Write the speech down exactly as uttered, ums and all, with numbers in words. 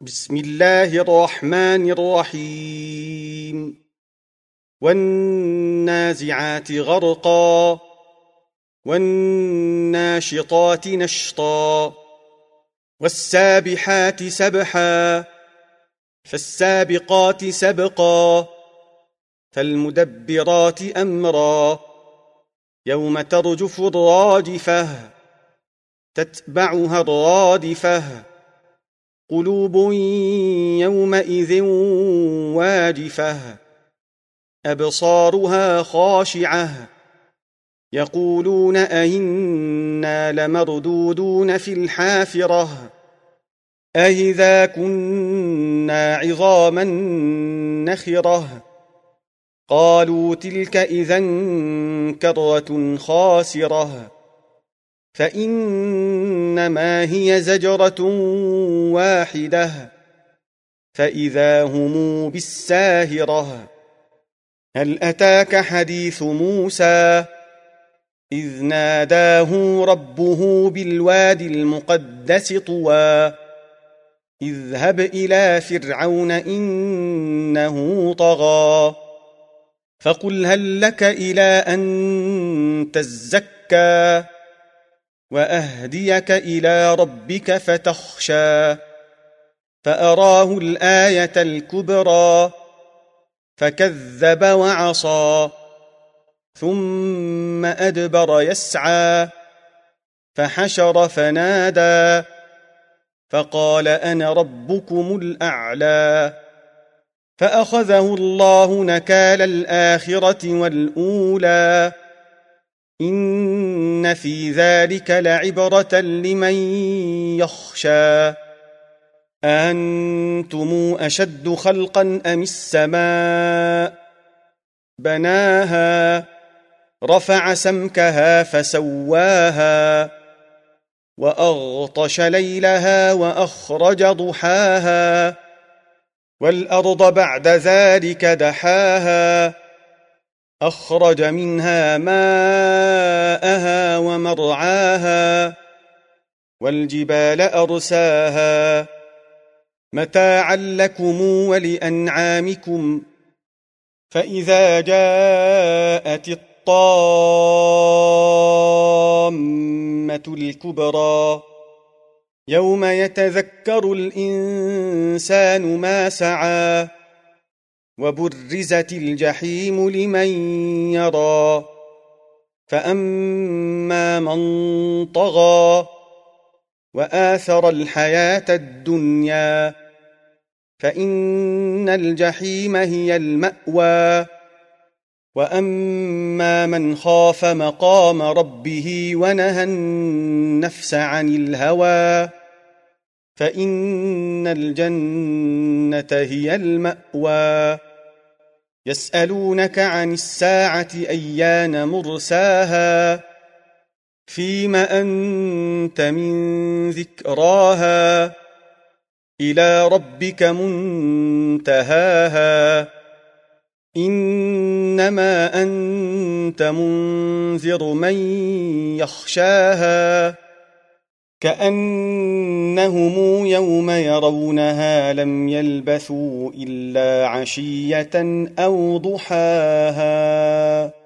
بسم الله الرحمن الرحيم والنازعات غرقا والناشطات نشطا والسابحات سبحا فالسابقات سبقا فالمدبرات أمرا يوم ترجف الراجفة تتبعها الرادفة قلوب يومئذ واجفة أبصارها خاشعة يقولون أئنا لمردودون في الحافرة أئذا كنا عظاما نخرة قالوا تلك إذا كرة خاسرة فإنما هي زجرة واحدة فإذا هم بالساهرة هل أتاك حديث موسى إذ ناداه ربه بالوادي المقدس طوى اذهب إلى فرعون إنه طغى فقل هل لك إلى أن تزكى وأهديك إلى ربك فتخشى فأراه الآية الكبرى فكذب وعصى ثم أدبر يسعى فحشر فنادى فقال أنا ربكم الأعلى فأخذه الله نكال الآخرة والأولى إن في ذلك لعبرة لمن يخشى أأنتم أشد خلقا أم السماء بناها رفع سمكها فسواها وأغطش ليلها وأخرج ضحاها والأرض بعد ذلك دحاها أخرج منها ماءها ومرعاها والجبال أرساها متاعا لكم ولأنعامكم فإذا جاءت الطامة الكبرى يوم يتذكر الإنسان ما سعى وبرزت الجحيم لمن يرى فأما من طغى وآثر الحياة الدنيا فإن الجحيم هي المأوى وأما من خاف مقام ربه ونهى النفس عن الهوى فإن الجنة هي المأوى يسألونك عن الساعة أيان مرساها فيم أنت من ذكراها إلى ربك منتهاها إنما أنت منذر من يخشاها كأنهم يوم يرونها لم يلبثوا إلا عشية أو ضحاها.